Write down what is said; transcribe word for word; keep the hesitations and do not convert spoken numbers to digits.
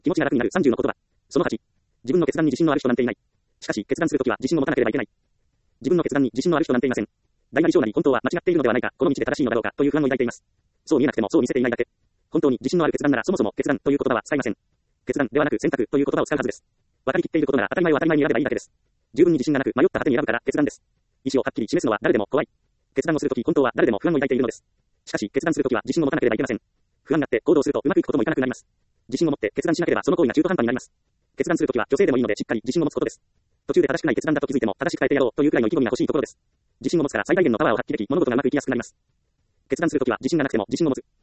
気持ちが楽になるさんじゅうの言葉。そのはち。自分の決断に自信のある人なんていない。しかし、決断するときは自信を持たなければいけない。自分の決断に自信のある人なんていません。大なり小なり本当は間違っているのではないか、この道で正しいのだろうか、という不安を抱いています。そう見えなくてもそう見せていないだけ。本当に自信のある決断ならそもそも決断という言葉は使いません。決断ではなく選択という言葉を使うはずです。分かりきっていることなら当たり前を当たり前に選べばいいだけです。十分に自信がなく迷った果てに選ぶから決断です。意思をはっきり示すのは誰でも怖い。決断をするとき本当は誰でも不安を抱いているのです。しかし決断するときは自信を持たなければいけません。不安があって行動するとうまくいくこともいかなくなります。自信を持って決断しなければその行為が中途半端になります。決断するときは女性でもいいのでしっかり自信を持つことです。途中で正しくない決断だと気づいても正しく変えてやろうというくらいの意気込みが欲しいところです。自信を持つから最大限のパワーを発揮でき物事がうまくいきやすくなります。決断するときは自信がなくても自信を持つ。